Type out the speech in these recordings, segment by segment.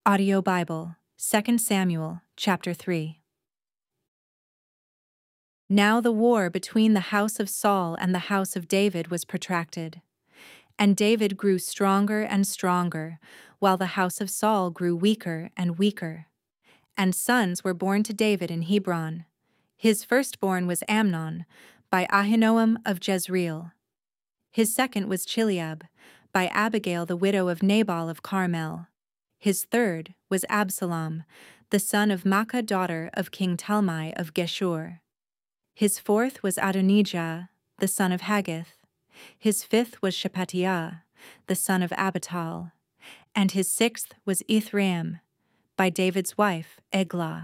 Audio Bible, 2 Samuel, chapter 3. Now the war between the house of Saul and the house of David was protracted. And David grew stronger and stronger, while the house of Saul grew weaker and weaker. And sons were born to David in Hebron. His firstborn was Amnon, by Ahinoam of Jezreel. His second was Chileab, by Abigail the widow of Nabal of Carmel. His third was Absalom, the son of Maacah daughter of King Talmai of Geshur. His fourth was Adonijah, the son of Haggith. His fifth was Shephatiah, the son of Abital. And his sixth was Ithream, by David's wife Eglah.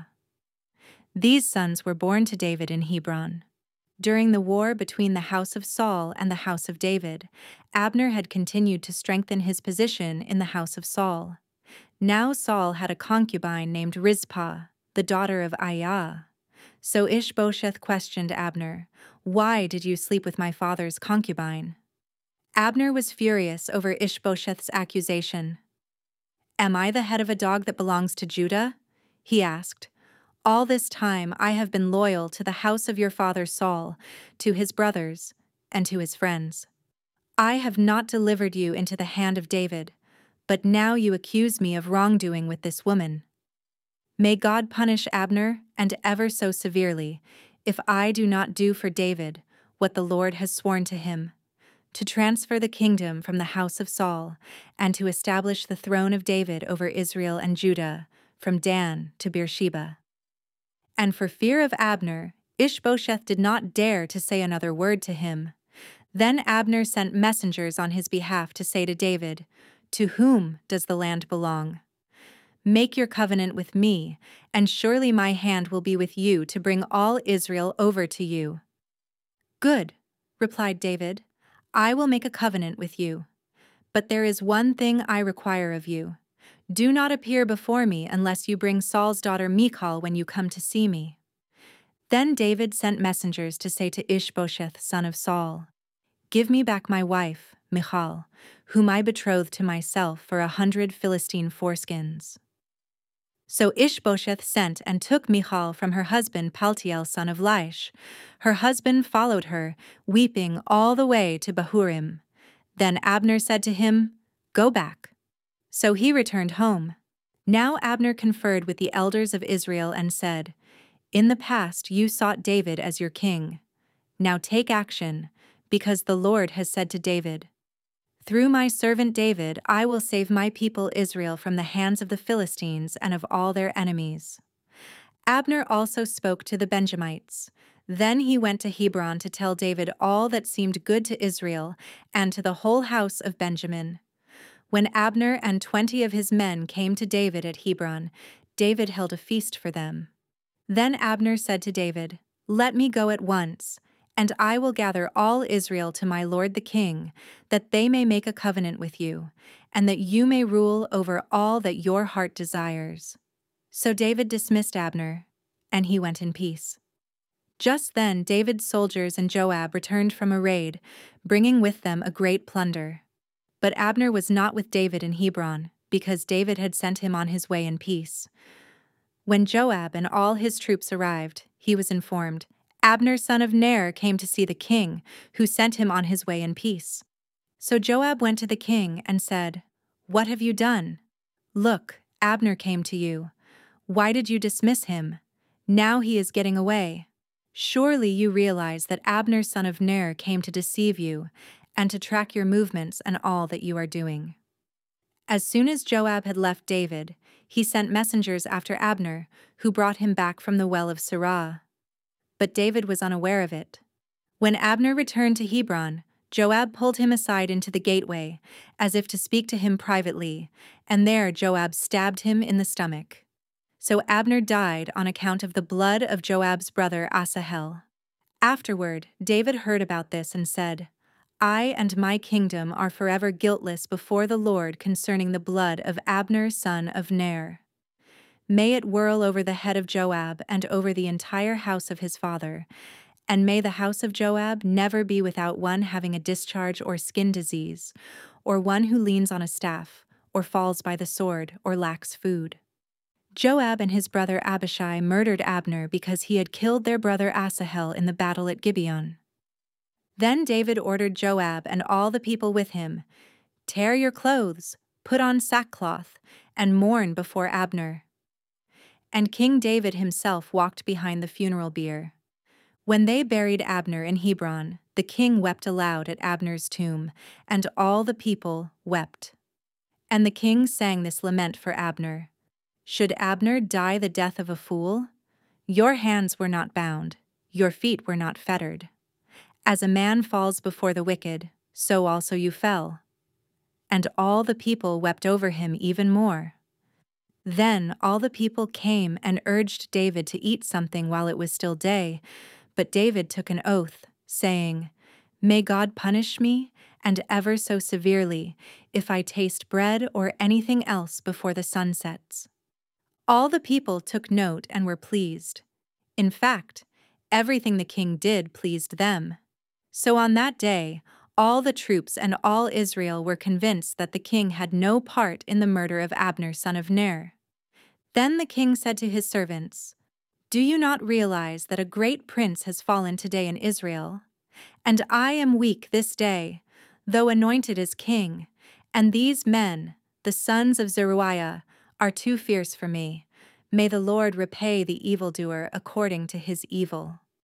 These sons were born to David in Hebron. During the war between the house of Saul and the house of David, Abner had continued to strengthen his position in the house of Saul. Now Saul had a concubine named Rizpah, the daughter of Aiah. So Ishbosheth questioned Abner, "Why did you sleep with my father's concubine?" Abner was furious over Ishbosheth's accusation. "Am I the head of a dog that belongs to Judah?" he asked. "All this time I have been loyal to the house of your father Saul, to his brothers, and to his friends. I have not delivered you into the hand of David, but now you accuse me of wrongdoing with this woman. May God punish Abner, and ever so severely, if I do not do for David what the Lord has sworn to him, to transfer the kingdom from the house of Saul, and to establish the throne of David over Israel and Judah, from Dan to Beersheba." And for fear of Abner, Ishbosheth did not dare to say another word to him. Then Abner sent messengers on his behalf to say to David, "To whom does the land belong? Make your covenant with me, and surely my hand will be with you to bring all Israel over to you." "Good," replied David, "I will make a covenant with you. But there is one thing I require of you. Do not appear before me unless you bring Saul's daughter Michal when you come to see me." Then David sent messengers to say to Ishbosheth, son of Saul, "Give me back my wife, Michal, whom I betrothed to myself for 100 Philistine foreskins." So Ishbosheth sent and took Michal from her husband Paltiel son of Laish. Her husband followed her, weeping all the way to Bahurim. Then Abner said to him, "Go back." So he returned home. Now Abner conferred with the elders of Israel and said, "In the past you sought David as your king. Now take action, because the Lord has said to David, 'Through my servant David I will save my people Israel from the hands of the Philistines and of all their enemies.'" Abner also spoke to the Benjamites. Then he went to Hebron to tell David all that seemed good to Israel and to the whole house of Benjamin. When Abner and 20 of his men came to David at Hebron, David held a feast for them. Then Abner said to David, "Let me go at once, and I will gather all Israel to my lord the king, that they may make a covenant with you, and that you may rule over all that your heart desires." So David dismissed Abner, and he went in peace. Just then David's soldiers and Joab returned from a raid, bringing with them a great plunder. But Abner was not with David in Hebron, because David had sent him on his way in peace. When Joab and all his troops arrived, he was informed, "Abner son of Ner came to see the king, who sent him on his way in peace." So Joab went to the king and said, "What have you done? Look, Abner came to you. Why did you dismiss him? Now he is getting away. Surely you realize that Abner son of Ner came to deceive you and to track your movements and all that you are doing." As soon as Joab had left David, he sent messengers after Abner, who brought him back from the well of Sirah. But David was unaware of it. When Abner returned to Hebron, Joab pulled him aside into the gateway, as if to speak to him privately, and there Joab stabbed him in the stomach. So Abner died on account of the blood of Joab's brother Asahel. Afterward, David heard about this and said, "I and my kingdom are forever guiltless before the Lord concerning the blood of Abner son of Ner. May it whirl over the head of Joab and over the entire house of his father, and may the house of Joab never be without one having a discharge or skin disease, or one who leans on a staff, or falls by the sword, or lacks food. Joab and his brother Abishai murdered Abner because he had killed their brother Asahel in the battle at Gibeon. Then David ordered Joab and all the people with him, "Tear your clothes, put on sackcloth, and mourn before Abner." And King David himself walked behind the funeral bier. When they buried Abner in Hebron, the king wept aloud at Abner's tomb, and all the people wept. And the king sang this lament for Abner: "Should Abner die the death of a fool? Your hands were not bound, your feet were not fettered. As a man falls before the wicked, so also you fell." And all the people wept over him even more. Then all the people came and urged David to eat something while it was still day, but David took an oath, saying, "May God punish me, and ever so severely, if I taste bread or anything else before the sun sets." All the people took note and were pleased. In fact, everything the king did pleased them. So on that day, all the troops and all Israel were convinced that the king had no part in the murder of Abner son of Ner. Then the king said to his servants, "Do you not realize that a great prince has fallen today in Israel? And I am weak this day, though anointed as king, and these men, the sons of Zeruiah, are too fierce for me. May the Lord repay the evildoer according to his evil."